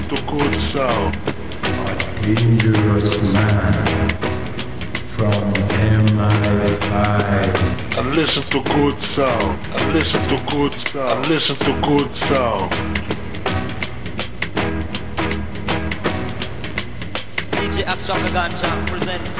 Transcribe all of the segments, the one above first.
to good sound. Dangerous man from MI5. And listen to good sound. And listen to good sound. And listen to good sound. DJ Extravaganza presents.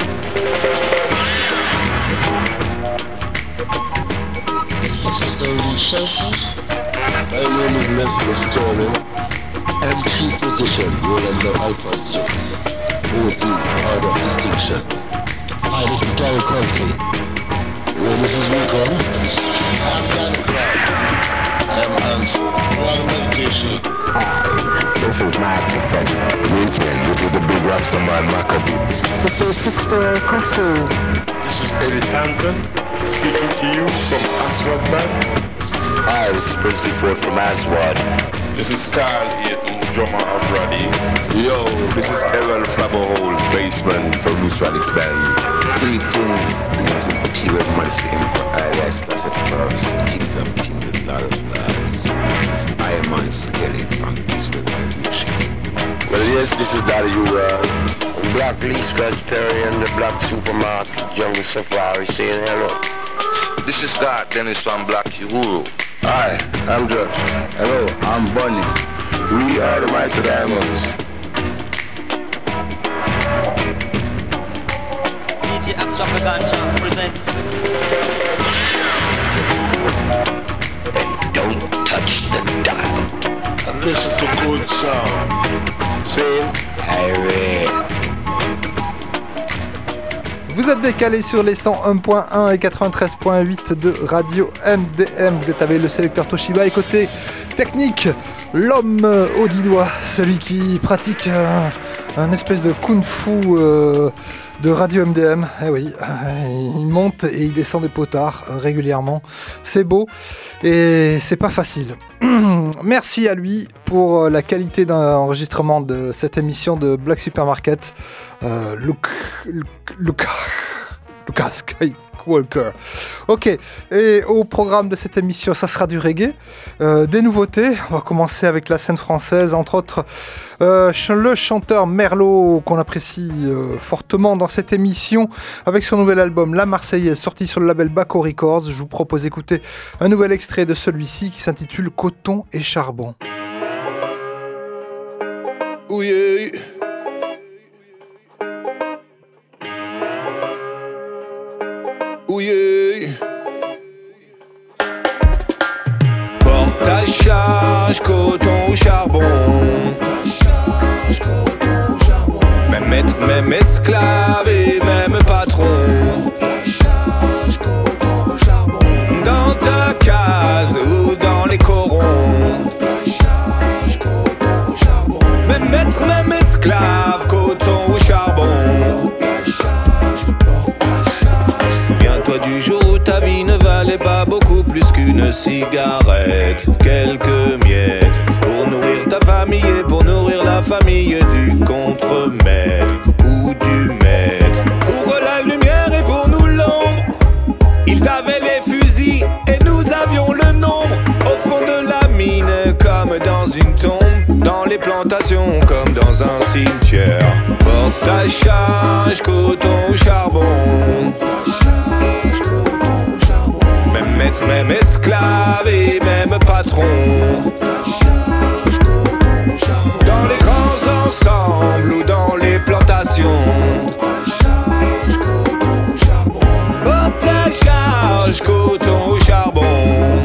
This is the Lucifer. My name is Mr. Sterling. MC position, rolling the Alphonso. OD, order of distinction. Hi, this is Gary Crosby. Well, this is Rico. I'm Danny Clark. I'm Hans. All medication. Hi, this is my professor. Greetings, this is the big Rastaman Maccabee. This is Sister Kofu. This is Eddie Tanton, speaking to you from Aswad Band. Hi, this is Princely Ford from Aswad. This is Carl Eaton, drummer of Roddy. Yo, this is Errol Flabberhole, bassman from Loose Radix Band. Greetings, this is Kira Monster Emperor, alias Lasset First, Kings of Kings and Lord of Lords. This is Iron Skelly from Israel Vibration. Well, yes, this is Daddy U-World. Black Lee Scratch Perry and the Black Supermarket, Jungle Safari saying hello. This is Scott Dennis from Black Uhuru. Hi, I'm Josh. Hello, I'm Bunny. We are the Mighty Diamonds. DJ Extravaganza presents. And don't touch the dial. And listen to good sound. Saying, Harry. Vous êtes décalé sur les 101.1 et 93.8 de Radio MDM. Vous êtes avec le sélecteur Toshiba et côté technique, l'homme aux 10 doigts, celui qui pratique un espèce de kung-fu de Radio MDM. Eh oui, il monte et il descend des potards régulièrement. C'est beau et c'est pas facile. Merci à lui pour la qualité d'enregistrement de cette émission de Black Supermarket. Lucas Skywalker. Ok, et au programme de cette émission, ça sera du reggae, des nouveautés. On va commencer avec la scène française, entre autres le chanteur Merlot, qu'on apprécie fortement dans cette émission, avec son nouvel album La Marseillaise, sorti sur le label Baco Records. Je vous propose d'écouter un nouvel extrait de celui-ci qui s'intitule Coton et Charbon. Oui. Oui. Porte à charge, coton ou charbon. Même maître, même esclave et même patron. Dans ta case ou dans les corons. Même maître, même esclave, coton ou charbon. Souviens-toi du jour où ta vie ne valait pas beaucoup plus qu'une cigarette. Quelques miettes pour nourrir ta famille et pour nourrir la famille du contremaître ou du maître. Pour la lumière et pour nous l'ombre. Ils avaient les fusils et nous avions le nombre. Au fond de la mine comme dans une tombe. Dans les plantations comme dans un cimetière. Porte à charge, coton ou charbon. Même maître, même esclave et même patron. Dans les grands ensembles ou dans les plantations. Porte à charge, coton ou charbon.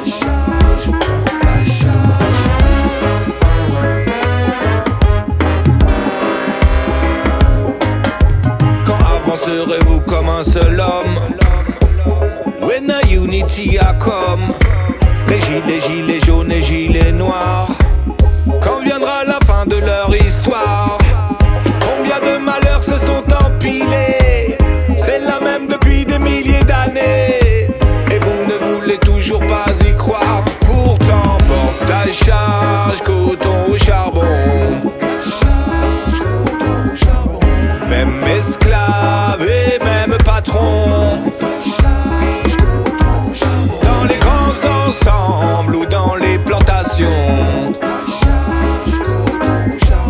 Quand avancerez-vous comme un seul homme? When a unity a come. Les gilets jaunes et gilets noirs. Quand viendra la fin de leur histoire? Combien de malheurs se sont empilés? C'est la même depuis des milliers d'années. Et vous ne voulez toujours pas y croire. Pourtant porte à charge, coton ou charbon. Même esclave et même patron. Dans les grands ensembles ou dans les plantations.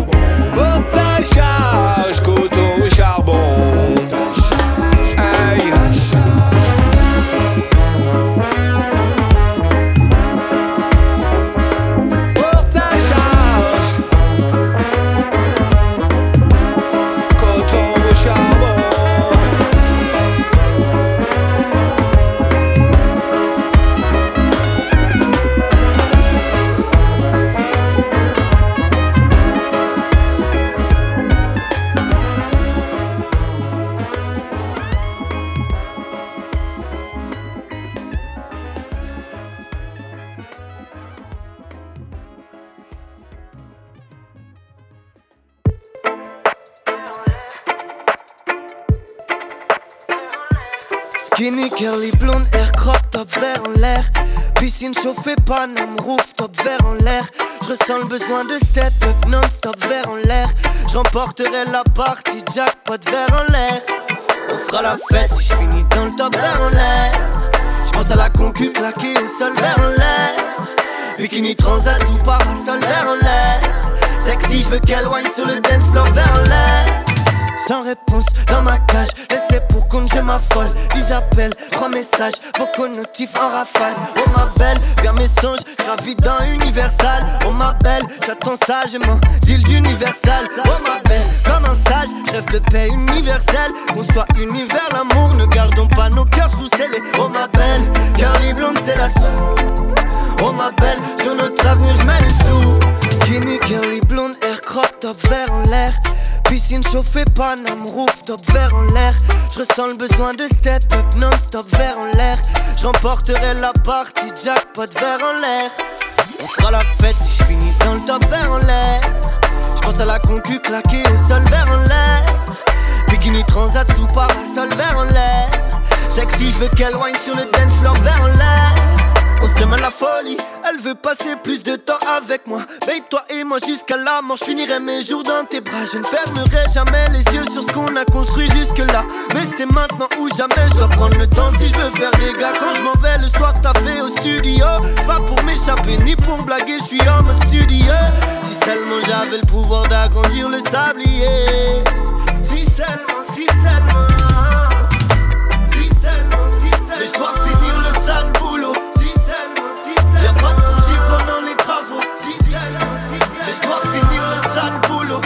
Skinny, curly, blonde, air crop, top vert en l'air. Piscine chauffée, Paname, rooftop, vert en l'air. Je ressens le besoin de step up, non-stop, vert en l'air. J'emporterai la partie, jackpot, vert en l'air. On fera la fête si je finis dans le top, vert en l'air. J'pense à la concu claquée au sol, vert en l'air. Bikini transat sous parasol, vert en l'air. Sexy, j'veux qu'elle whine sur le dance floor, vert en l'air. Sans réponse dans ma cage, laissez pour compte, je m'affole. 10 appels, 3 messages, vocaux notifs en rafale. Oh ma belle, vers mes songes, gravite dans Universal. Oh ma belle, j'attends sagement, deal d'Universal. Oh ma belle, comme un sage, rêve de paix universelle. Qu'on soit univers, l'amour, ne gardons pas nos cœurs sous scellés. Oh ma belle, curly blonde, c'est la soupe. Oh ma belle, sur notre avenir, j'mets les sous. Skinny, curly blonde, air crop, top vert en l'air. Piscine chauffée, Paname, rooftop, vert en l'air. Je ressens le besoin de step up, non-stop, vert en l'air. J'emporterai la partie, jackpot, vert en l'air. On fera la fête si je finis dans le top, vert en l'air. J'pense à la concu claquée au sol, vert en l'air. Bikini transat sous parasol, vert en l'air. Sexy, j'veux qu'elle whine sur le dance floor, vert en l'air. On s'aime à la folie, elle veut passer plus de temps avec moi. Veille toi et moi jusqu'à la mort, je finirai mes jours dans tes bras. Je ne fermerai jamais les yeux sur ce qu'on a construit jusque là. Mais c'est maintenant ou jamais, je dois prendre le temps si je veux faire des gars. Quand je m'en vais le soir t'as fait au studio, pas pour m'échapper ni pour blaguer, je suis en mode studio. Si seulement j'avais le pouvoir d'agrandir le sablier. Si seulement, si seulement. Si seulement, si seulement. Mais je dois finir le sale boulot. Y'a pas de congé pendant les travaux. Mais je dois finir le sale boulot.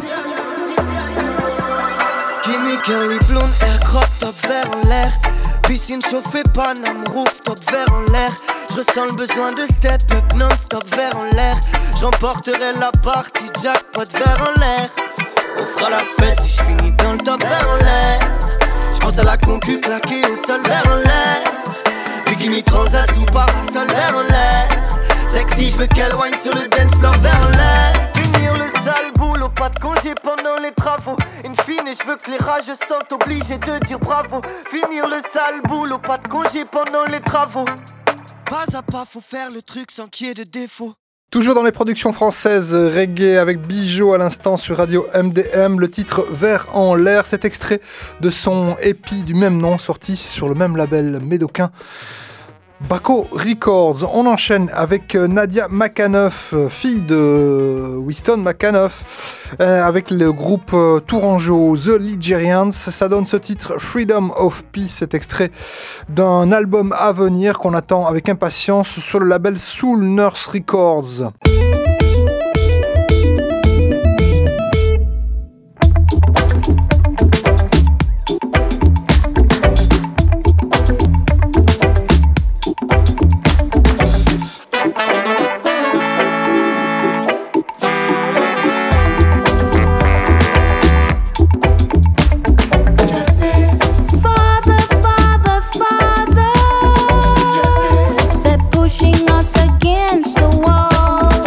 Skinny, curly, blonde, air crop, top vert en l'air. Piscine chauffée, Paname, rooftop, vert en l'air. Je ressens le besoin de step up, non-stop, vert en l'air. J'emporterai la partie, jackpot, vert en l'air. On fera la fête si je finis dans le top, vert en l'air. J'pense à la concu claquée au sol, vert en l'air. Bikini transat sous parasol, vert en l'air. Sexy, j'veux qu'elle whine sur le dance floor, vert en l'air. Finir le sale boulot, pas de congé pendant les travaux. In fine, j'veux que les rageux sont obligés de dire bravo. Finir le sale boulot, pas de congé pendant les travaux. Pas à pas, faut faire le truc sans qu'il y ait de défaut. Toujours dans les productions françaises, reggae avec Bijou à l'instant sur Radio MDM, le titre Vert en l'air, cet extrait de son EP du même nom sorti sur le même label médocain Baco Records. On enchaîne avec Nadia McAnuff, fille de Winston McAnuff, avec le groupe tourangeau The Ligerians. Ça donne ce titre Freedom of Peace, cet extrait d'un album à venir qu'on attend avec impatience sur le label Soul Nurse Records. Pushing us against the wall.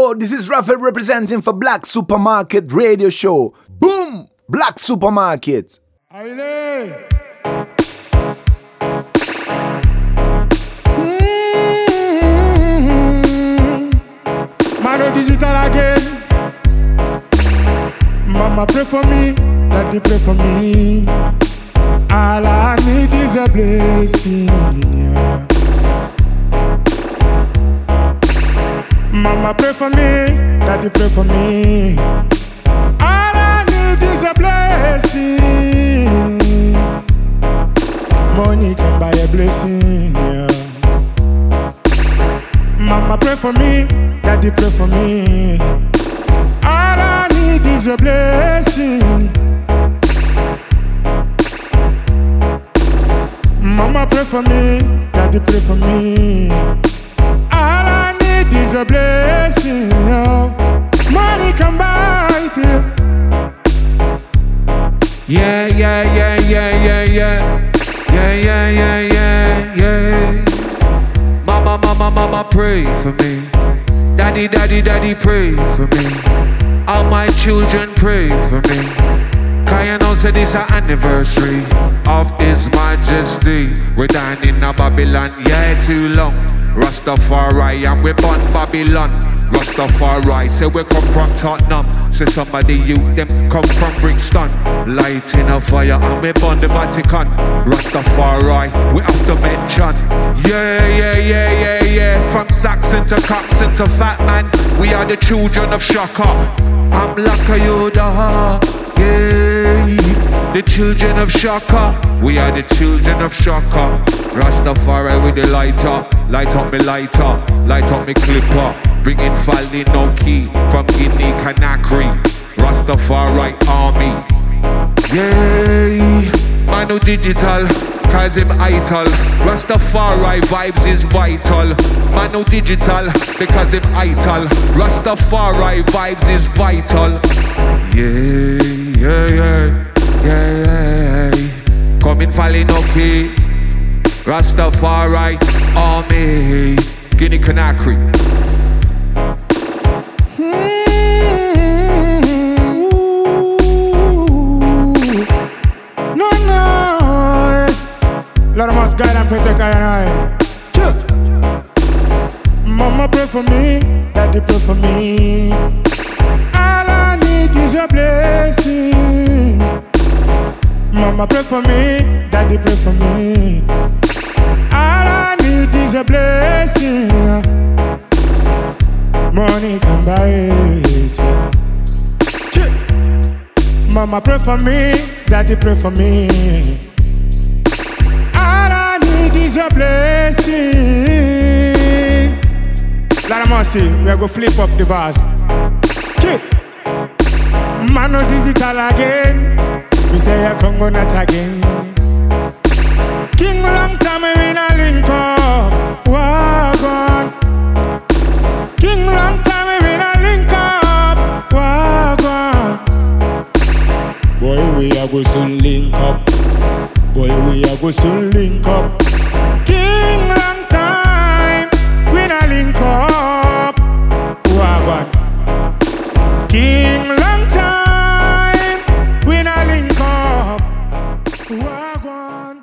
Yo, this is Raphael representing for Black Supermarket Radio Show. Boom! Black Supermarket. Mano Digital again. Mama pray for me, daddy pray for me. All I need is a blessing, yeah. Mama pray for me, daddy pray for me. All I need is a blessing. Money can buy a blessing, yeah. Mama pray for me, daddy pray for me. All I need is a blessing. Mama pray for me, daddy pray for me. All I need is a blessing, yo. Money can buy it, yeah, yeah, yeah, yeah, yeah, yeah. Yeah, yeah, yeah, yeah, yeah. Mama, mama, mama, pray for me. Daddy, daddy, daddy, pray for me. All my children pray for me. Cause you know, say this an anniversary of His Majesty. We're down in a Babylon, yeah, too long. Rastafari, and we born Babylon. Rastafari, say we come from Tottenham. Say somebody you, them come from Brixton. Lighting a fire, and we born the Vatican. Rastafari, we have to mention. Yeah, yeah, yeah, yeah, yeah. From Saxon to Coxon to Fat Man, we are the children of Shaka. I'm Laka Yoda, yeah. The children of Shaka, we are the children of Shaka. Rastafari with the lighter, light up me lighter, light up me clipper. Bringing Fali Noki from Guinea Conakry. Rastafari army, yay. Manu Digital, cause him idol. Rastafari vibes is vital. Manu Digital, because him idol. Rastafari vibes is vital. Yeah, yeah, yeah. Yeah, yeah, yeah. Coming falling okay. Rastafari army. Guinea Conakry. no, no. Lord must guide and protect I and I. Mama pray for me, daddy pray for me. All I need is a blessing. Mama pray for me, daddy pray for me. All I need is a blessing. Money can buy it. Mama pray for me, daddy pray for me. All I need is a blessing. Lord of mercy, we are going to flip up the bars. Mano Digital again. We say a Congo not again. King long time we na link up. Wagon. King long time we na link up. Wagon. Boy we a go soon link up. Boy we a go soon link up. King long time we na link up. Wagon. King long time we na link up. Wagon.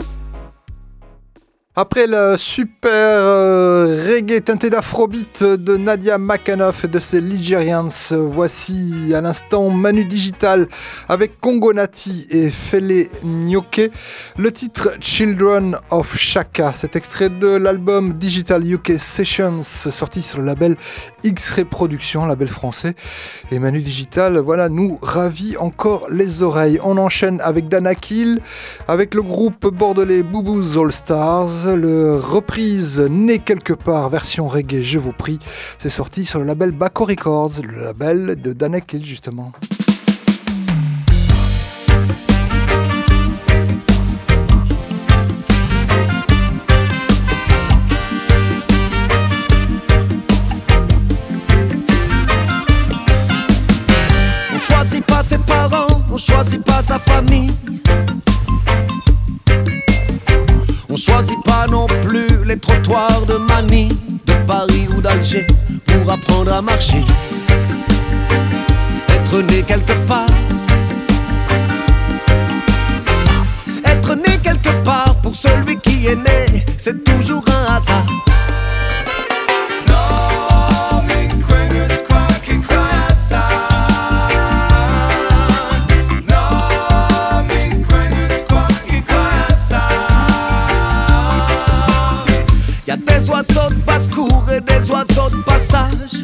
Après le super reggae teinté d'afrobeat de Nadia McAnuff et de ses Ligerians, voici à l'instant Manu Digital avec Congo Nati et Fele Nyoke. Le titre Children of Shaka, c'est extrait de l'album Digital UK Sessions sorti sur le label X-Ray Productions, label français. Et Manu Digital, voilà, nous ravit encore les oreilles. On enchaîne avec Danakil, avec le groupe bordelais Boubous All Stars. Le reprise Né quelque part, version reggae, je vous prie. C'est sorti sur le label Baco Records, le label de Danakil justement. On choisit pas ses parents, on choisit pas sa famille. On choisit pas non plus les trottoirs de Manille, de Paris ou d'Alger pour apprendre à marcher. Être né quelque part. Être né quelque part, pour celui qui est né, c'est toujours un hasard. Y'a des oiseaux de basse-cour et des oiseaux de passage.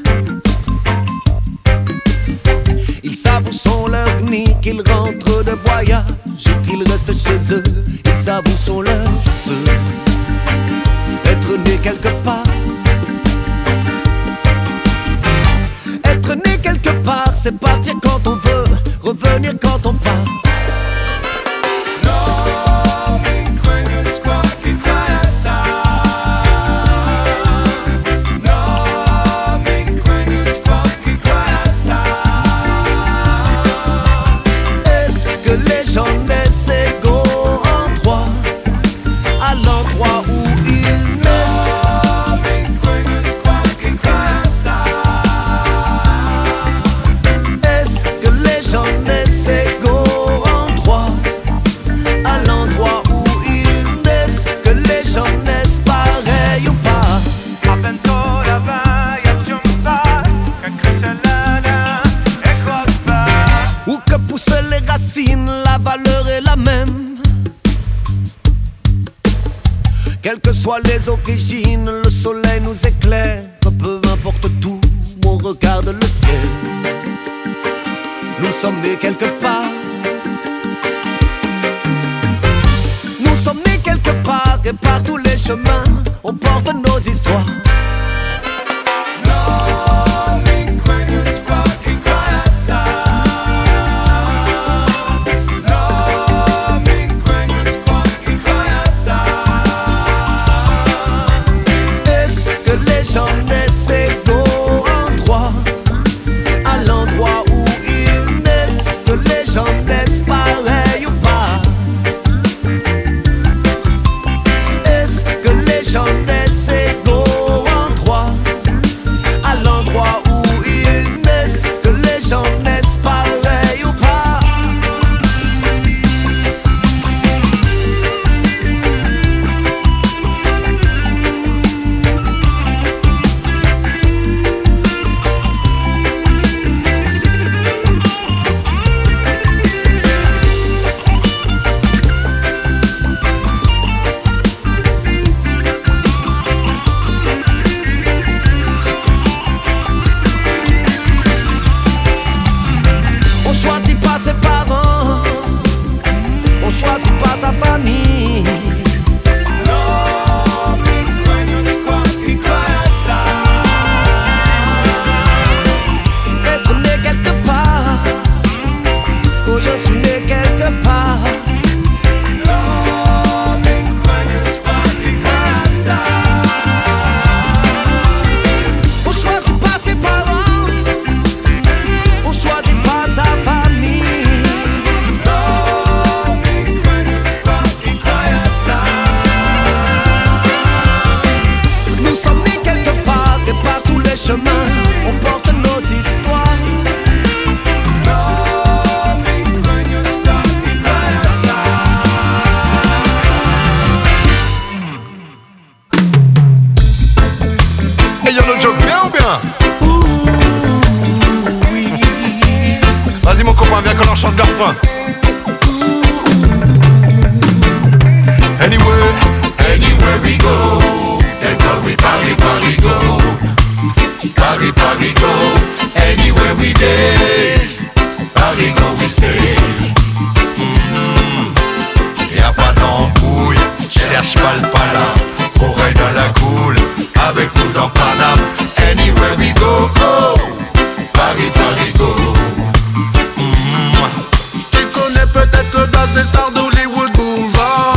Ils savent où sont leurs nids, qu'ils rentrent de voyage ou qu'ils restent chez eux. Ils savent où sont leurs œufs. Être né quelque part. Être né quelque part, c'est partir quand on veut, revenir quand on part. La valeur est la même. Quelles que soient les origines, le soleil nous éclaire. Peu importe tout, on regarde le ciel. Nous sommes nés quelque part. Nous sommes nés quelque part et par tous les chemins, on porte nos histoires.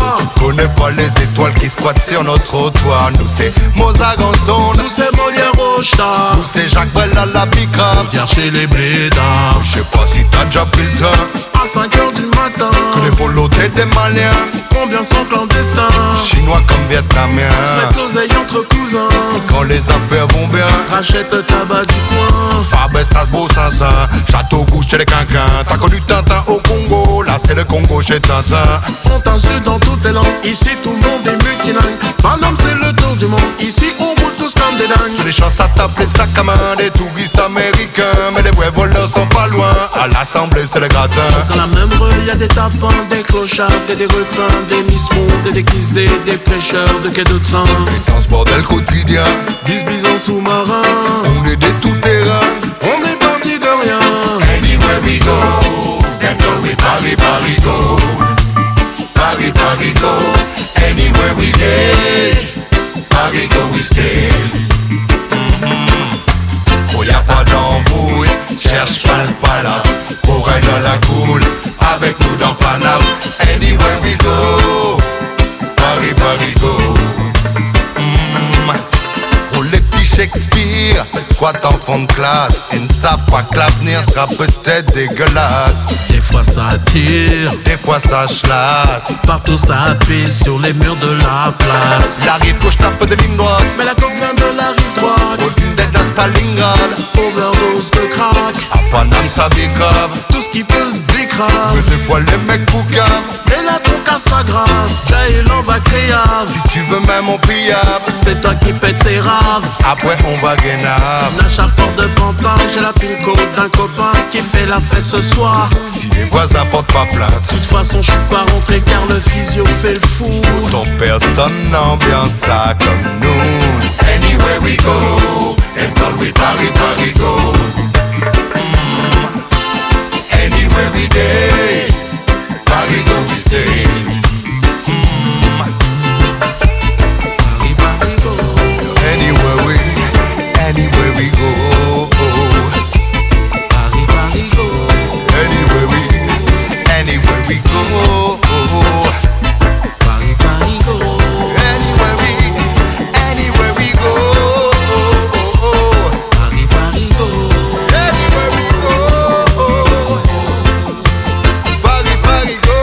Sur nos trottoirs, nous c'est Mozaganson, nous c'est Molière. Costa. Nous c'est Jacques Brel à la bicrave. Hier chez les blédards. Je sais pas si t'as déjà pris le temps. À 5h du matin. Que les volontés des Maliens. Combien sont clandestins? Chinois comme Vietnamiens. Se mettent l'oseille entre cousins. Quand les affaires vont bien. Rachète tabac du coin. Fabre, Strasbourg, Saint-Saint. Château Gouche chez les Quinquins. T'as connu Tintin au Congo. Là c'est le Congo chez Tintin. On t'insulte dans toutes les langues. Ici tout le monde est multilingue. Paname c'est le tour du monde. Ici on roule tous comme des dingues. Sur les champs ça tape les sacs à main des touristes américains. Mais les vrais voleurs sont pas loin. À l'Assemblée c'est le gratin. Dans la même rue y'a des tapins, des clochards et des requins. Des mismontes et des kissdés, des pêcheurs de quai de train. Et dans ce bordel quotidien 10 bisons sous-marins. On est des tout-terrains. On est parti de rien. Anywhere we go, them go we Paris, Paris go. Paris, Paris go. Anywhere we go, Paris go we stay. Oh y'a pas d'embrouille, cherche pas le palabre. Pour être dans la cool, avec nous dans Paname. Anywhere we go, Paris, Paris go. Pour les petits Shakespeare, squat en fond de classe. Ils ne savent pas que l'avenir sera peut-être dégueulasse. Des fois ça tire, des fois ça chlasse. Partout ça pisse sur les murs de la place. Il arrive que je tape des lignes droites. Mais la coque vient de la rive droite. Aucune d'aide à Stalingrad. Overdose de crack. À Paname ça bicrave. Tout ce qui peut se bicrave. Mais des fois les mecs boucaves. Et là ton cas s'aggrave. Jail on va créable. Si tu veux même on pliable. C'est toi qui pète ses raves. Après on va guénave. Nachard porte de Pantin. J'ai la pin code d'un copain qui fait la fête ce soir. Si les voisins portent pas plainte. De toute façon je suis pas rentré car le physio fait le fou. Pourtant personne n'ambiance ça comme nous. Anywhere we go, and call we Paris, Paris go. Anywhere we day, Paris go we stay. Paris, Paris go. Anywhere we go. Paris, Paris go. Anywhere we go. Paris, Paris go. Anywhere we go. Paris, Paris go. Anywhere we go. Paris, Paris go.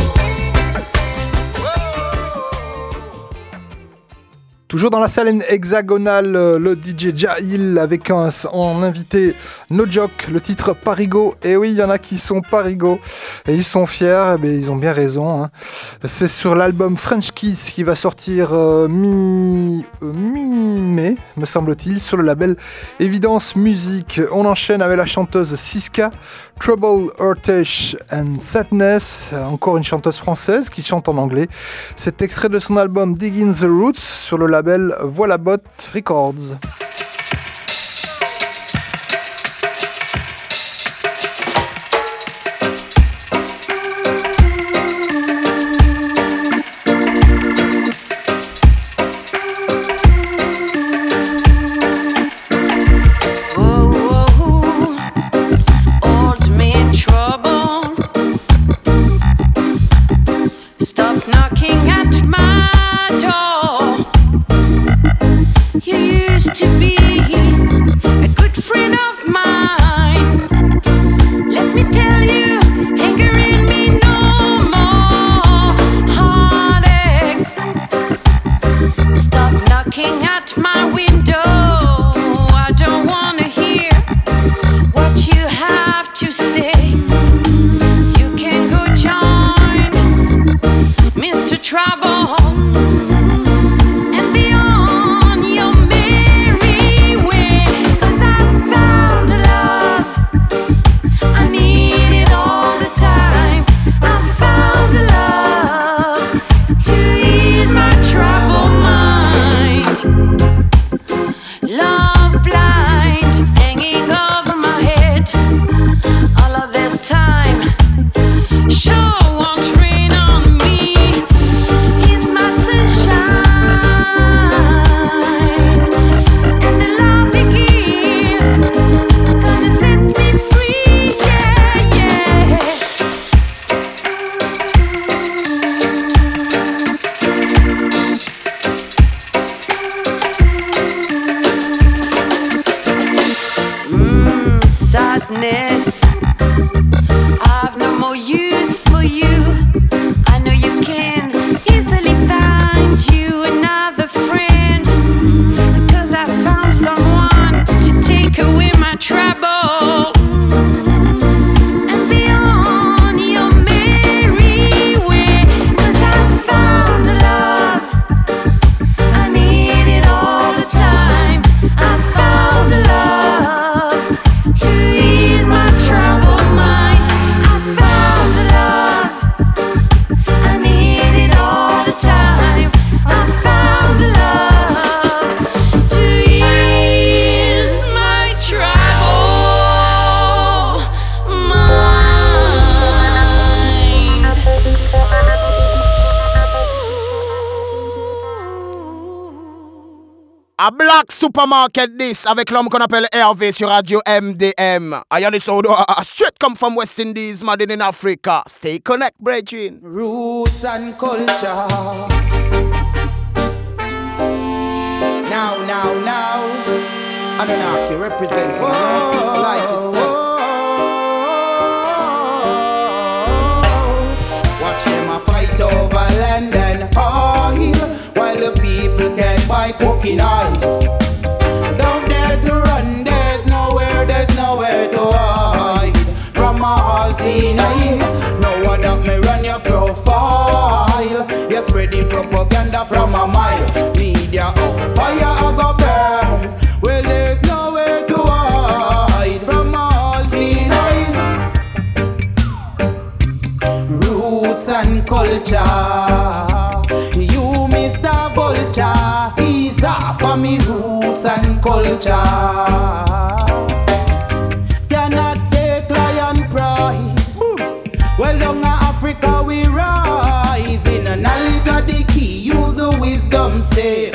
Toujours dans la salle hexagonale, le DJ Jahil avec en invité No Joke, le titre Parigo. Et oui, il y en a qui sont Parigo et ils sont fiers, mais ils ont bien raison. Hein. C'est sur l'album French Kiss qui va sortir mi-mai, me semble-t-il, sur le label Evidence Music. On enchaîne avec la chanteuse Siska, Trouble, Heartache and Sadness, encore une chanteuse française qui chante en anglais. C'est extrait de son album Digging the Roots sur le label Voilà Bot Records. Knocking at my door. You used to be a good friend of mine. Let me tell you, anger in me no more heartache. Stop knocking at my window. I don't wanna hear what you have to say. You can go join Mr. Trouble. Time, show won't rain on me. Is my À Black Supermarket this avec l'homme qu'on appelle Hervé sur Radio MDM. I am the sound straight come from West Indies, made in Africa. Stay connect, brethren. Roots and culture. Now. Anunnaki representing life itself. Watch them a fight over land and oil, while the people can buy cooking oil. Don't dare to run, there's nowhere to hide. From all seen eyes, no one up me run your profile. You're spreading propaganda from a mile. Media house fire I go burn. Well, there's nowhere to hide from all seen eyes. Roots and culture. You Mr. Vulture, he's off for me roots and culture. Cannot take lion pride. Well, down in Africa we rise. In the knowledge of the key, use the wisdom save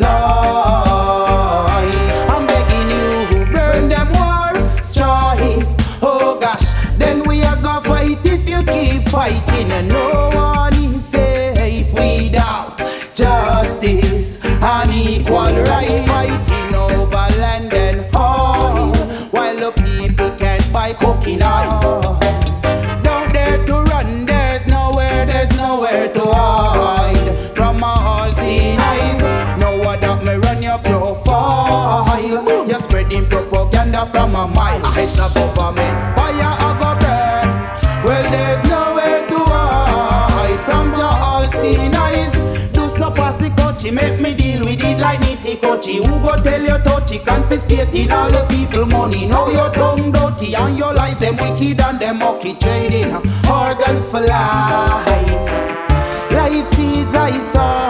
life. I'm begging you, burn them war, strife. Oh gosh, then we are gonna fight if you keep fighting. And no one is safe without justice and equal rights. Fighting over land and oil, while the people can't buy cooking oil. Don't dare to run, there's nowhere to hide. From all seen eyes, no one up me run your profile. You're spreading propaganda from a mile. It's a government fire I go burn. Well, there's nowhere to hide from all seen eyes. Do so passy coachy, make me deal with it like nitty coachy. Who go tell you touchy, confiscating all the people money. Now your tongue dirty and your life them wicked and them mucky. Trading organs for life. Life seeds I sow,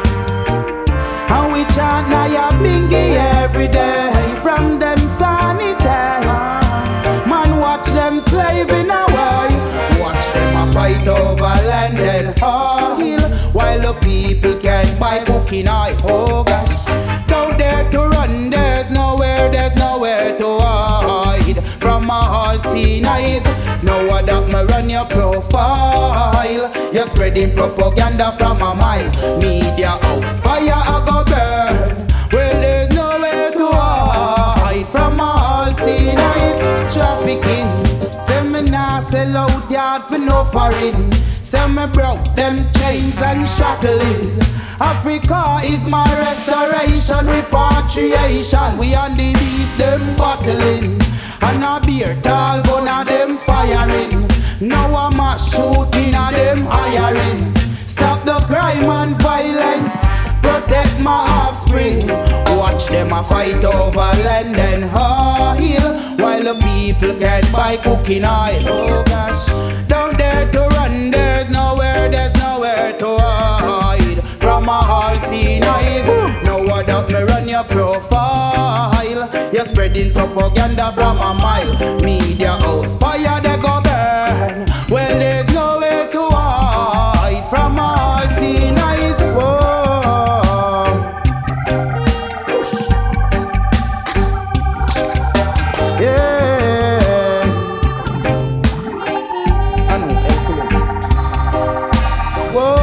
and we chant Naya Bingy every day. From them sanitary, man watch them slaving away. Watch them a fight over land and oil, while the people can't buy cooking oil. Oh gosh, don't dare to run, there's nowhere to hide. From all seen eyes, no one up me run your profile. You're spreading propaganda from a mile. Media house fire I go burn. Well, there's nowhere to hide from all seen eyes. Trafficking, say me nah sell out yard for no foreign. Say me broke them chains and shackles. Africa is my restoration, repatriation. We on the beast them battling, and a beer tall gun a them firing. Now I'm a shooting a them hiring. Stop the crime and violence, protect my offspring. Watch them a fight over land and oil, while the people can't buy cooking oil. Oh gosh, don't dare to run, there's nowhere to hide. From a all seen eyes, no one up me run your profile. You're spreading propaganda from a mile. Media house fire they go burn. Well, there's nowhere to hide from all seen eyes. Whoa. Yeah. I know. Whoa.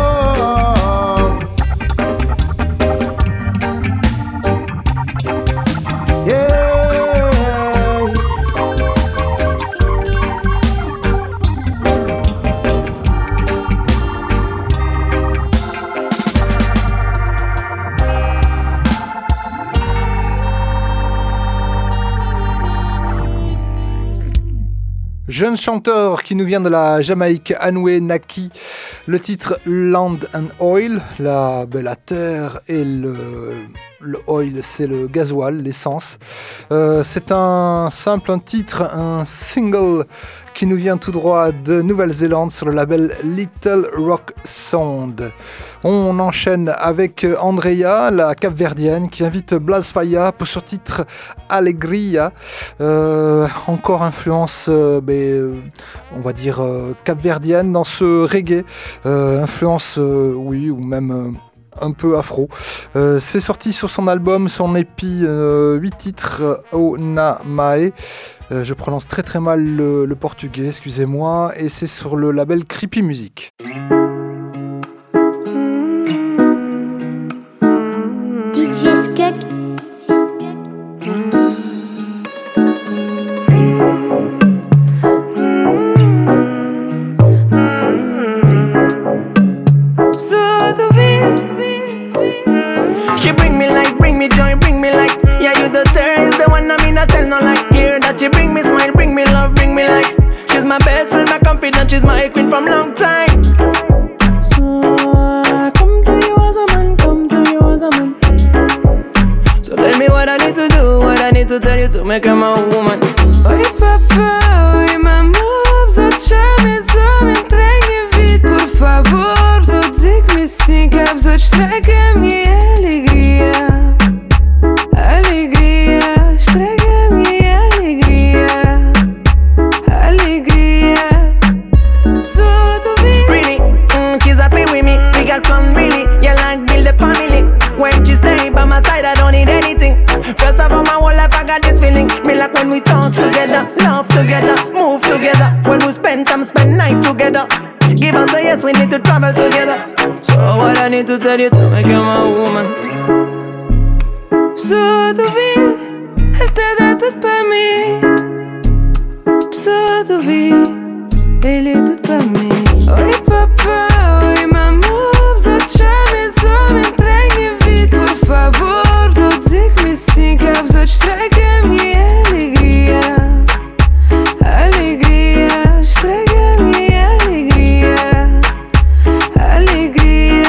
Jeune chanteur qui nous vient de la Jamaïque, Anoué Naki. Le titre Land and Oil, la terre et le oil, c'est le gasoil, l'essence. C'est un titre, un single qui nous vient tout droit de Nouvelle-Zélande sur le label Little Rock Sound. On enchaîne avec Andrea, la Cap-Verdienne, qui invite Blasfaya pour son titre Alegria. Encore influence, on va dire, Cap-Verdienne dans ce reggae. Influence, oui, ou même un peu afro. C'est sorti sur son album, son EP, 8 titres, Onamae. Je prononce très très mal le portugais, excusez-moi, et c'est sur le label Creepy Music. DJ Skek. She bring me light, bring me joy, bring me light. Yeah, you the third, the one I mean I tell no lie. Hear that she bring me smile, bring me love, bring me life. She's my best friend, my confidant, she's my queen from long time. So I come to you as a man, come to you as a man. So tell me what I need to do, what I need to tell you to make her my woman. Oi papa, oi mamãe, só te chame, só me entregue vida, por favor. Só dizer que me sim, que a pessoa estraga a minha alegria. Alegria, estraga a minha alegria. Alegria. Really, she's happy with me, we got fun really. You like build a family. When she stay by my side, I don't need anything. First of all, my whole life I got this feeling. Me like when we talk together, love together, move together. When we spend time, spend night together. Give us a yes, we need to travel together. So what I need to tell you to make you my woman. Pessoa do vir, ele te dá tudo para mim. Pessoa do vir, ele é tudo para mim. Oi papá, oi mamãe, só te chame, só me entregue vida, por favor. Só dizer que me sim, que a pessoa estraga a minha alegria. Alegria, estraga a minha alegria. Alegria.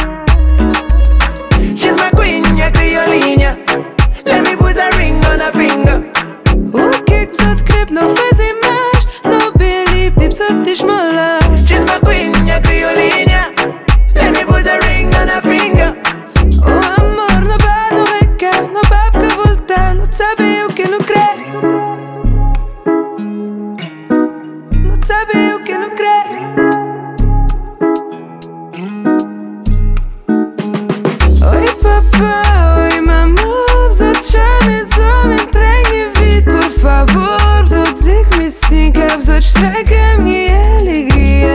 She's my queen, yeah, criolinha. Let me put a ring on her finger. O que é que pessoa de crepe não faz em mais? Não believe, tipo só te esmola. She's my queen, yeah, criolinha. Let me put a ring on her finger. O amor não bate, não é cá, não bate que voltar, não sabe o que não crê. Não sabe o que não crê. Oi papá, oi mamãe, só te chame, só me entregue vida, por favor. Só dizer que me sim, que a pessoa estraga a minha alegria.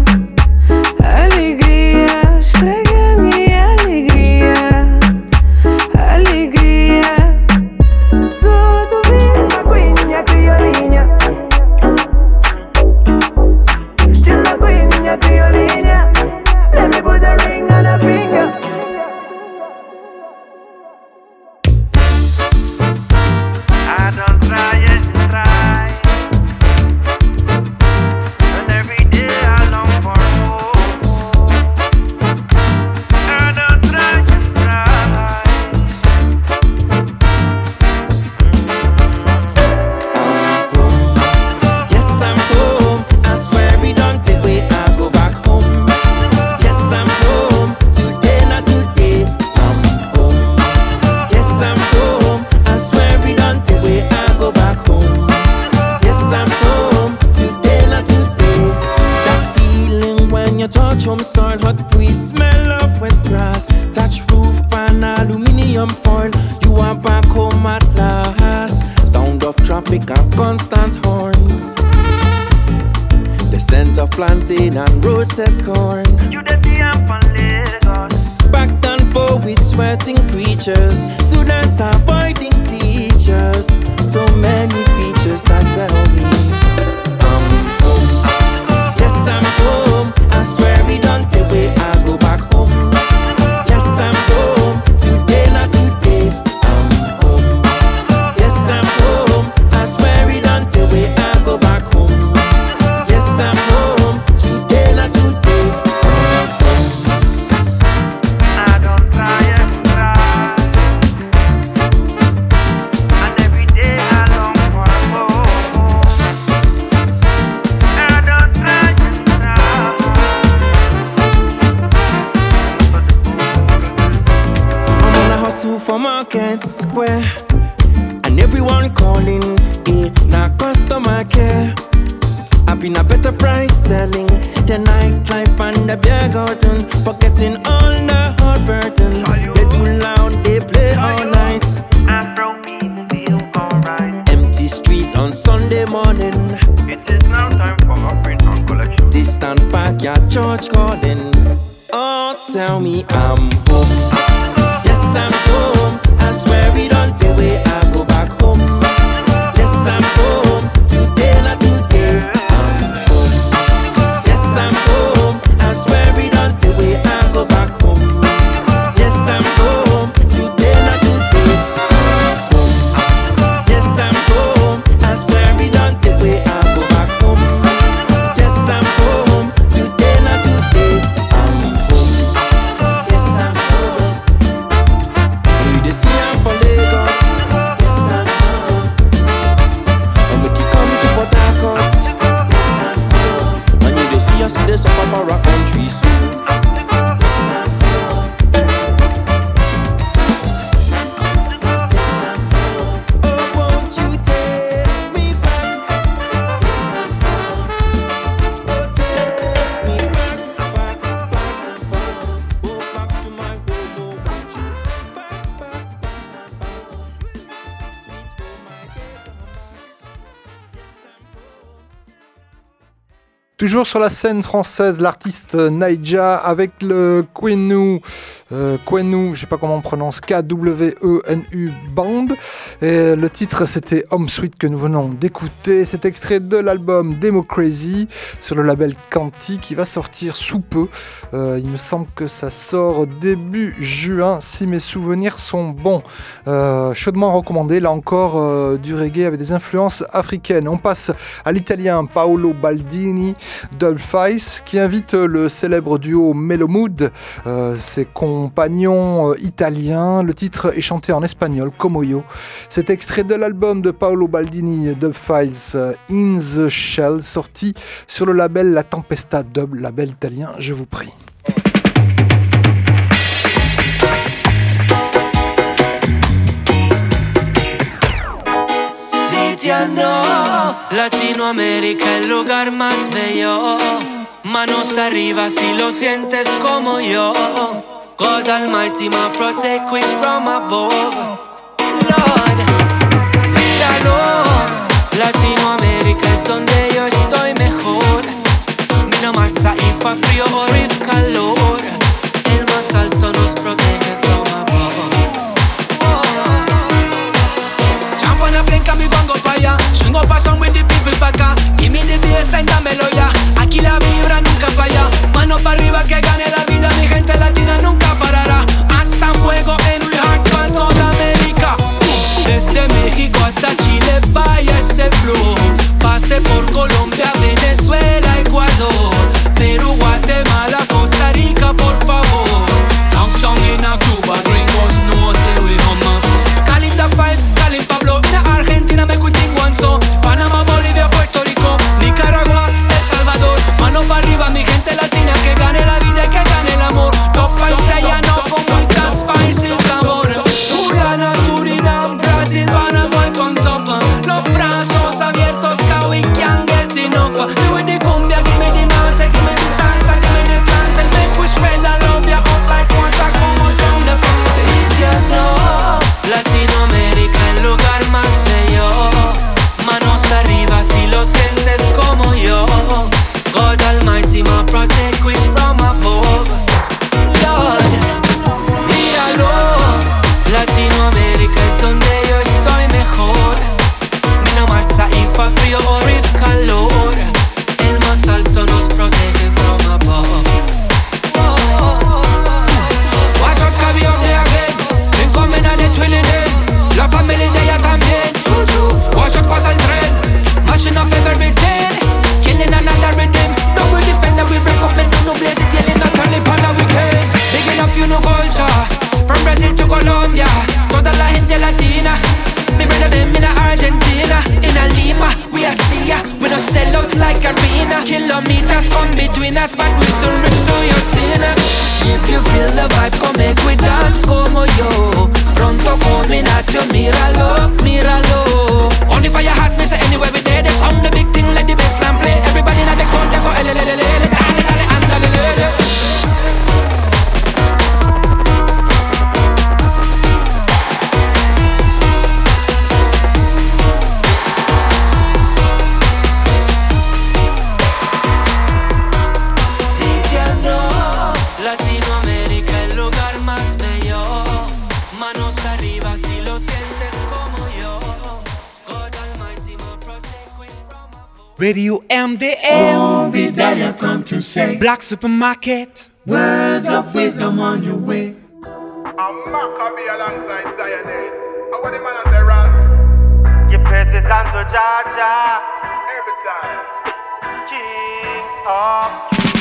Alegria, estraga a minha alegria. Alegria. Tudo bem, my queen, yeah, criolinha. She's my queen, yeah, criolinha. Let me put a ring on her finger. I don't try it, try. And every day I long for more. I don't try it, try. Yes, I'm home. I swear we don't take way. I go back home. Yes, I'm home. Today, not today. I'm home. Yes, I'm home. I swear we don't take way. I go back home. Yes, I'm home. Today, not today. That feeling when you touch home soil, hot breeze, smell of wet grass, touch roof pan aluminium foil. You are back home at last. Sound of traffic and constant horns. The scent of plantain and roasted corn. You the DM from Lagos. Back and forth with sweating preachers. Students avoiding teachers. So many features that tell me I'm home. Yes, I'm home. I swear we don't take way. I go back home. Yes, I'm home. Today, not today. I'm home. Yes, I'm home. I swear we don't take way. I go back home. Yes, I'm home. Today, not today. I don't try it, try. And every day I long for more. I don't try it, try. I'm on a hustle for Market Square, and everyone calling it not customer care. I've been a better price selling the nightlife and the beer garden, forgetting all the hard burden. me, I'm home. Yes, I'm home. I swear it until way I go back home. Yes, I'm home. Today, not today. I'm home. Yes, I'm home. I swear it until way I go back home. Yes, I'm home. Today, not today. I'm home. Yes, I'm home. I swear it until way I go back home. Yes, I'm home. Today, not today. I'm home. Yes, I'm home. We dey see I'm for Lagos. Yes, I'm home. And make you come to Port Harcourt. Yes, I'm home. And you dey see us with this up our country soon. Oh, won't you take me back? Oh, take me back, go back to my home, oh, won't you? Sweet home, I can't come back. Toujours sur la scène française, l'artiste Naija avec le Kwenu, je sais pas comment on prononce, Kwenu Band. Et le titre c'était Home Sweet que nous venons d'écouter. C'est extrait de l'album Democracy sur le label Canti qui va sortir sous peu. Il me semble que ça sort début juin si mes souvenirs sont bons. Chaudement recommandé, là encore du reggae avec des influences africaines. On passe à l'italien Paolo Baldini Dubfice qui invite le célèbre duo Mellow Mood, ses compagnons italiens. Le titre est chanté en espagnol, Como Yo. C'est extrait de l'album de Paolo Baldini Dubfice In the Shell, sorti sur le label La Tempesta Dub, label italien, je vous prie. No, Latinoamérica el lugar más bello. Manos arriba si lo sientes como yo. God Almighty ma protect we from above. Lord, míralo. Latinoamérica es donde yo estoy mejor. No matter if a frío o if calor. El más alto nos protege from above. Jump on a plane, can we go and go pa' allá? Swing up a song with the people pa' acá. Give me the bassline, dámelo ya. Aquí la vibra nunca falla. Mano pa' arriba que gane la vida. Mi gente latina nunca parará. Hasta fuego en mi heart pa' toda América. Desde México hasta Chile vaya este flow. Pase por Colombia, Venezuela, Ecuador, Perú, Guatemala, Costa Rica. Radio MDM. Obadiah come to say, Black Supermarket. words of wisdom on your way. I'm Maccabee alongside Zionade. And what the man say, Ras? Give praises unto Jaja. Every time. King of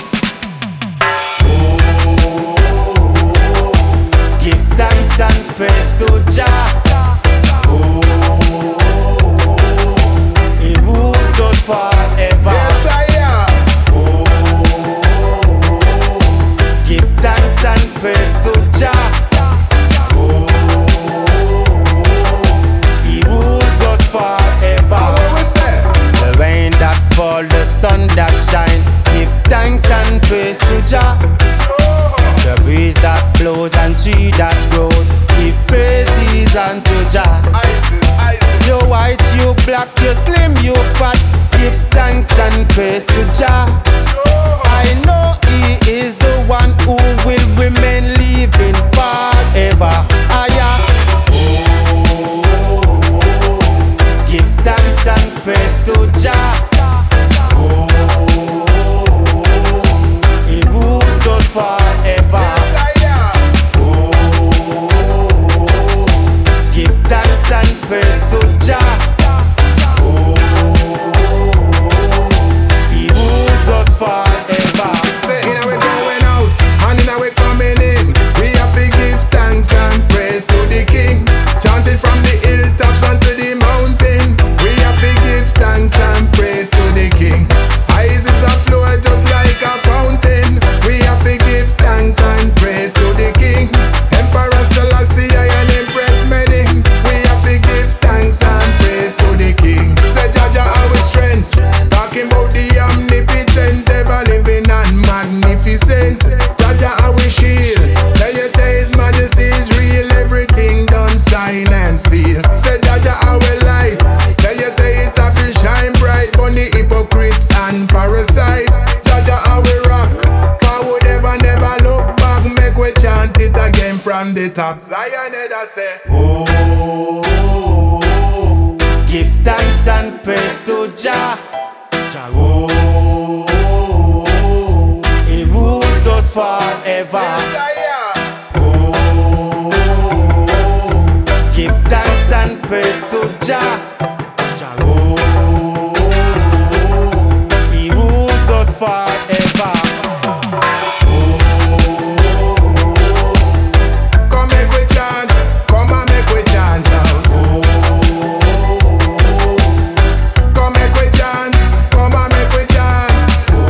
Give thanks and praise to Jah. He rules us forever. Yes, I am. Give thanks and praise to Jah. He rules us forever. What we say? The rain that fall, the sun that shine. Give thanks and praise to Jah. The breeze that blows and tree that grows. Give praises unto Jah. You white, you black, you slim, you fat. Give thanks and praise to Jah. I know He is the one who will remain living forever. Give thanks and praise to Jah. He rules us forever. Give thanks and praise to Jah. He rules us forever. Say in we going out and in we coming in. We have to give thanks and praise to the King. Chanted from the hilltops unto the mountain. We have to give thanks and praise to the King. Eyes is a flow just like a fountain. We have to give thanks and praise to the King. Emperor Selassie and Empress Many. We have to give thanks and praise to the King. Say Jaja our strength. Talking about the omnipotent, ever living and magnificent. Jaja our shield. Tell you say His Majesty is real. Everything done sign and seal. Say Jaja our light. Tell you say it have to shine bright. Bunny hypocrites and parasite. Jaja our rock. Forward ever never look back. Make we chant it again from the top. Zion I say. Give thanks and praise to Jah. He rules us forever. Give thanks and praise to Jah. He rules us forever. Come make we chant. Come and make we chant out. Come make we chant. Come and make we chant.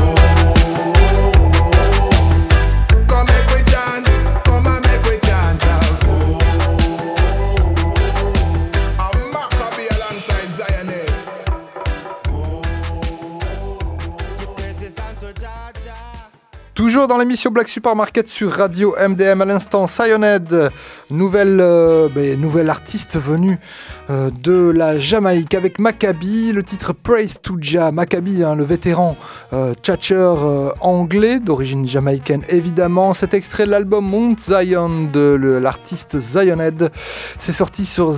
Come make we chant. Come and make we chant out. I'm Maccabee alongside Zionade. Toujours dans l'émission Black Supermarket sur Radio MDM, à l'instant Sioned, nouvelle artiste venue de la Jamaïque avec Maccabee, le titre Praise to Jah. Maccabee, le vétéran tchatcher anglais d'origine jamaïcaine évidemment. Cet extrait de l'album Mount Zion de l'artiste Sioned, c'est sorti sur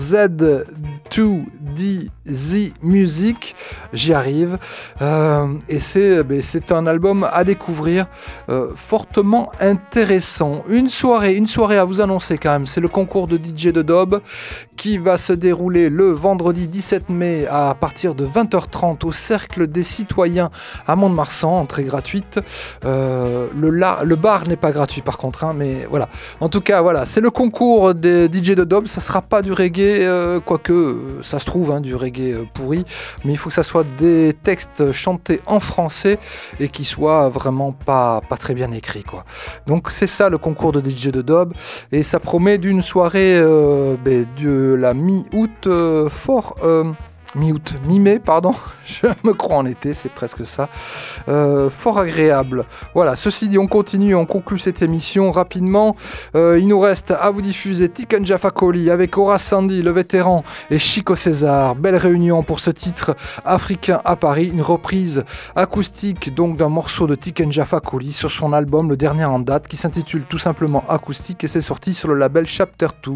Z2DZ Music, j'y arrive, et c'est un album à découvrir. Fortement intéressant. Une soirée à vous annoncer quand même, c'est le concours de DJ de Dob qui va se dérouler le vendredi 17 mai à partir de 20h30 au Cercle des Citoyens à Mont-de-Marsan, entrée gratuite. Le bar n'est pas gratuit par contre, mais voilà. En tout cas, voilà, c'est le concours des DJ de Dob. Ça sera pas du reggae, quoique ça se trouve, du reggae pourri, mais il faut que ça soit des textes chantés en français et qui soient vraiment pas très bien écrits, quoi. Donc c'est ça le concours de DJ de Dob, et ça promet d'une soirée de la mi-août mi-mai, pardon, je me crois en été, c'est presque ça, fort agréable. Voilà, ceci dit, on conclut cette émission rapidement. Il nous reste à vous diffuser Tiken Jah Fakoly avec Horace Sandy, le vétéran, et Chico César. Belle réunion pour ce titre africain à Paris, une reprise acoustique donc d'un morceau de Tiken Jah Fakoly sur son album, le dernier en date, qui s'intitule tout simplement Acoustique, et c'est sorti sur le label Chapter 2.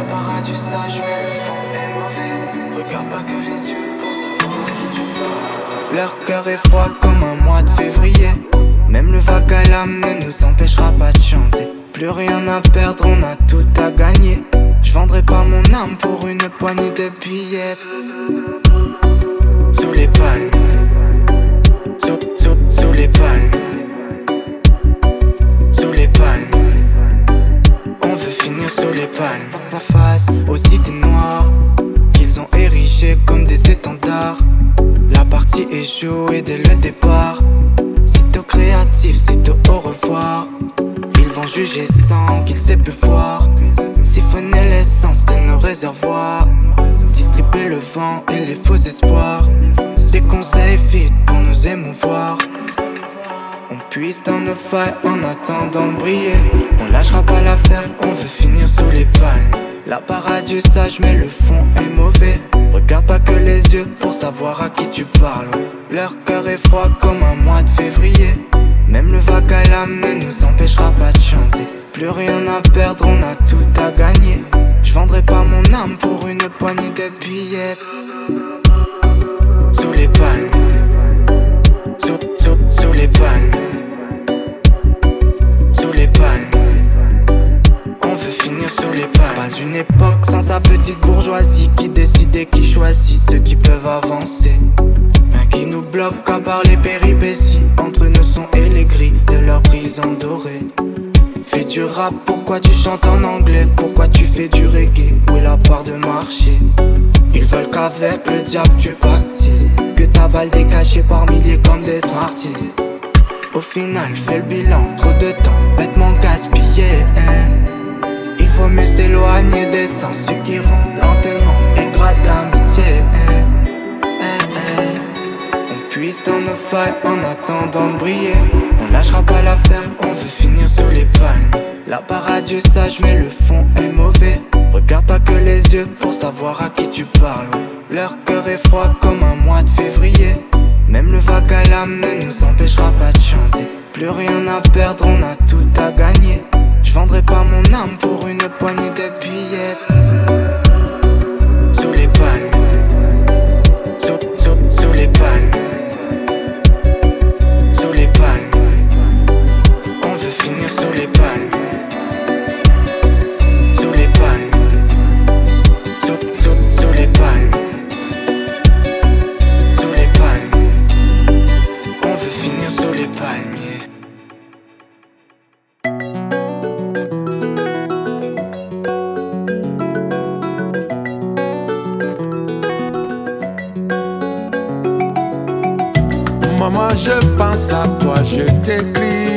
La parade du sage, mais le fond est mauvais. Regarde pas que les yeux pour savoir à qui tu parles. Leur cœur est froid comme un mois de février. Même le vague à l'âme ne nous empêchera pas de chanter. Plus rien à perdre, on a tout à gagner. Je vendrai pas mon âme pour une poignée de billets. Sous les palmes, sous les palmes, sous les palmes. On veut finir sous les palmes. Face aux cités noires qu'ils ont érigées comme des étendards. La partie est jouée dès le départ. Sitôt créatif, sitôt au revoir. Ils vont juger sans qu'ils aient pu voir. Siphonner l'essence de nos réservoirs. Distribuer le vent et les faux espoirs. Des conseils vides pour nous émouvoir. On puise dans nos failles en attendant de briller. On lâchera pas l'affaire, on veut finir sous les palmes. La parade du sage mais le fond est mauvais. Regarde pas que les yeux pour savoir à qui tu parles. Leur cœur est froid comme un mois de février. Même le vague à l'âme ne nous empêchera pas de chanter. Plus rien à perdre, on a tout à gagner. Je vendrai pas mon âme pour une poignée de billets. Sous les palmes, sous les palmes, sous les palmes. On veut finir sous les palmes. Pas une époque sans sa petite bourgeoisie qui décide et qui choisit ceux qui peuvent avancer. Rien qui nous bloque à part les péripéties entre nos sons et les grilles de leur prison dorée. Fais du rap, pourquoi tu chantes en anglais? Pourquoi tu fais du reggae? Où est la part de marché? Ils veulent qu'avec le diable tu pactises, que t'avales des cachets par milliers comme des Smarties. Au final, fais le bilan, trop de temps, bêtement gaspillé, hein. Il vaut mieux s'éloigner des sens, ceux qui rendent lentement et grattent l'amitié, hein. On puise dans nos failles en attendant de briller. On lâchera pas l'affaire, on veut finir sous les palmes. La parade du sage mais le fond est mauvais. Regarde pas que les yeux pour savoir à qui tu parles. Leur cœur est froid comme un mois de février. Même le vague à l'âme ne nous empêchera pas de chanter. Plus rien à perdre, on a tout à gagner. Je vendrai pas mon âme pour une poignée de billets. Sous les palmes, sous les palmes, sous les palmes. On veut finir sous les palmes. Sous les palmes, sous les palmes, sous les palmes. On veut finir sous les palmiers. Maman, je pense à toi, je t'écris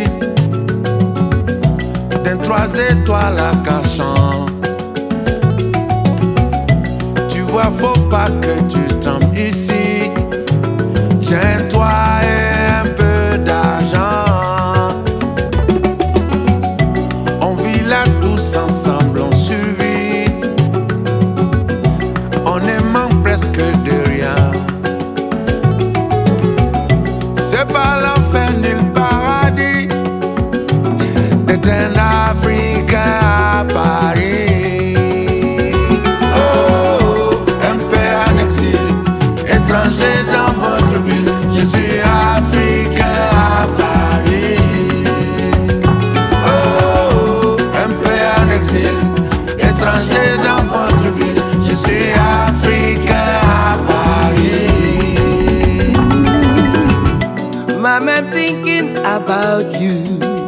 d'un 3 étoiles à cachant. Tu vois, faut pas que tu tombes ici. J'ai un toit et un peu d'argent. On vit là tous ensemble, on survit. On ne manque presque de rien. C'est pas l'enfer ni le paradis d'être un Africain à Paris. Oh, un père en exil, étranger dans votre ville. Je suis Africain à Paris. Oh, un père en exil, étranger dans votre ville. Je suis Africain à Paris. Mom, I'm thinking about you.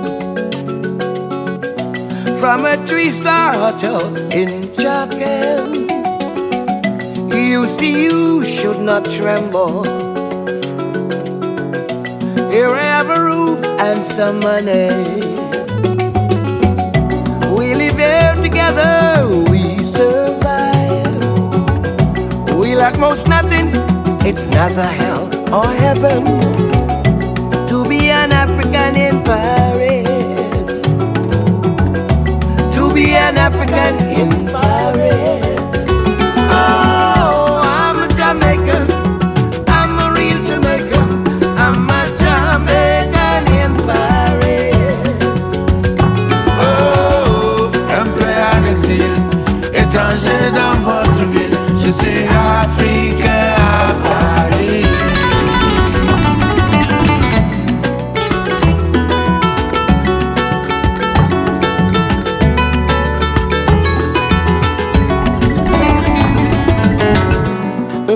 From a 3-star hotel in Chatham, you see you should not tremble. Here I have a roof and some money. We live here together, we survive. We lack most nothing, it's neither hell or heaven to be an African in Paris. To be an African in Paris. Oh, I'm a Jamaican. I'm a real Jamaican. I'm a Jamaican in Paris. Oh, un peu en exil, étranger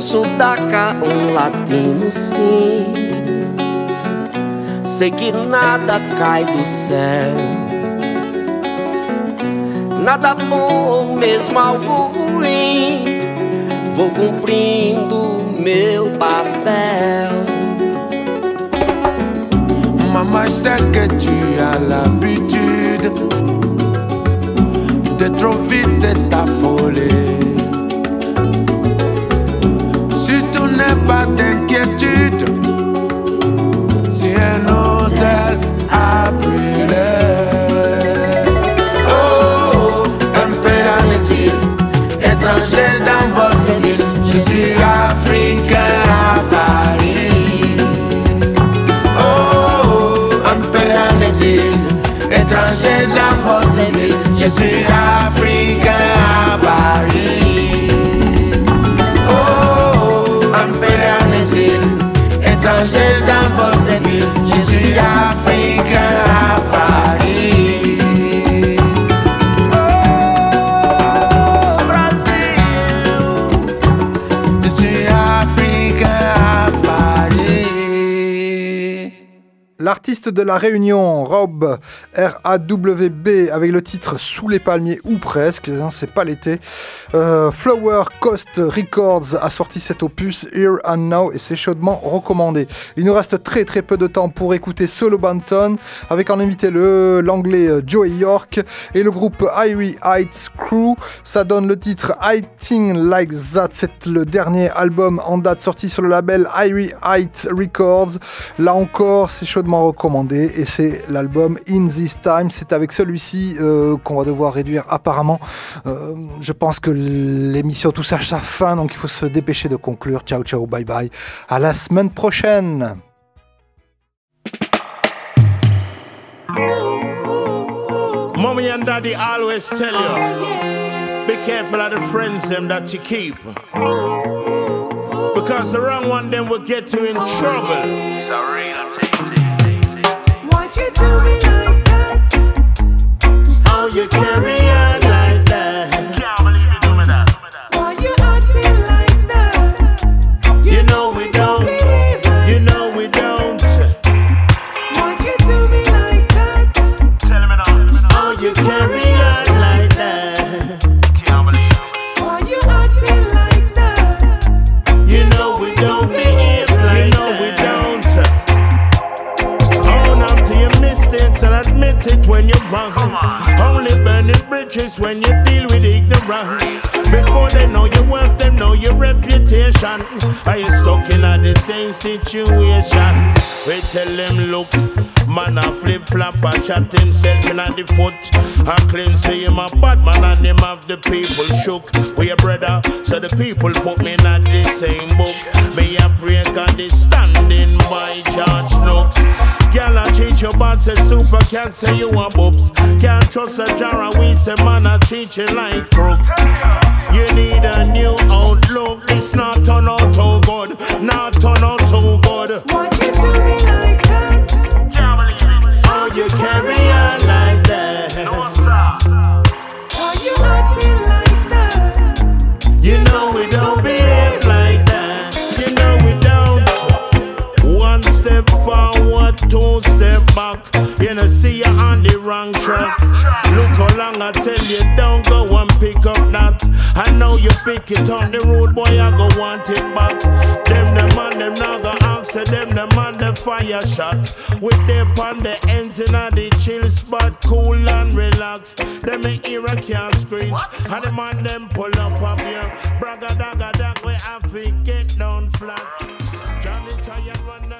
sudaca, um latino sim. Sei que nada cai do céu, nada bom, mesmo algo ruim. Vou cumprindo meu papel. Maman, je sais que tu as l'habitude de trop vite t'affoler. Surtout n'aie pas d'inquiétude si un hôtel a brûlé. Oh, un peu en exil, étranger dans votre ville. Je suis africain à Paris. Oh, un peu en exil, étranger dans votre ville. Je suis africain à Paris. Oh, un peu en exil, étranger dans votre ville. Je suis africain à Paris. Oh, Brésil, je suis africain à Paris. L'artiste de la Réunion, Rob, R-A-W-B, avec le titre Sous les palmiers ou presque, hein, c'est pas l'été. Flower Coast Records a sorti cet opus Here and Now et c'est chaudement recommandé. Il nous reste très très peu de temps pour écouter Solo Banton avec en invité l'anglais Joey York et le groupe Irie Heights Crew. Ça donne le titre I Think Like That. C'est le dernier album en date sorti sur le label Irie Heights Records. Là encore, c'est chaudement recommandé et c'est l'album In This Time. C'est avec celui-ci qu'on va devoir réduire apparemment. Je pense que l'émission touche à sa fin, donc il faut se dépêcher de conclure. Ciao ciao, bye bye, à la semaine prochaine. Mommy and daddy always tell you, be careful of the friends them that you keep, because the wrong one them will get you in trouble. Why'd you do me like that? How you carry on like that? Can't believe you do me that. Why you acting like that? You know we don't. You know we don't. Why'd you do me like that? Tell me now. How you carry on like that? Can't believe it. Why you acting like that? You know we don't behave like that. You know we don't. Own up to your mistakes and admit it when you're wrong. Only burning bridges when you deal with ignorance. Before they know your worth, they know your reputation. Are you stuck in the same situation? We tell them, look, man a flip-flop, a shot himself in the foot. I claim say him a bad man and him have the people shook. We a brother, so the people put me in the same book. Me a break on the standing by George Nooks. Girl, I treat your bad, say super, can't say you a boobs. Can't trust a jar of weed, say man, I treat you like crook. You need a new outlook, it's not turn out too good, not turn out too good. Why'd you do me like that? Can't believe it. Oh, you carry on like that. Why you acting like that? You know we don't behave like that. You know we don't. One step forward, two step back. You know, see you on the wrong track. Look how long I tell you, don't go and pick up that. I know you pick it up the road, boy, I go want it back. Them the man, them not go answer, them the man, the fire shot. With them on the ends in the chill spot, cool and relax. Them me ear I can't screech, and the man them pull up here. Bragga dagga dag, we have to get down flat. Johnny try and run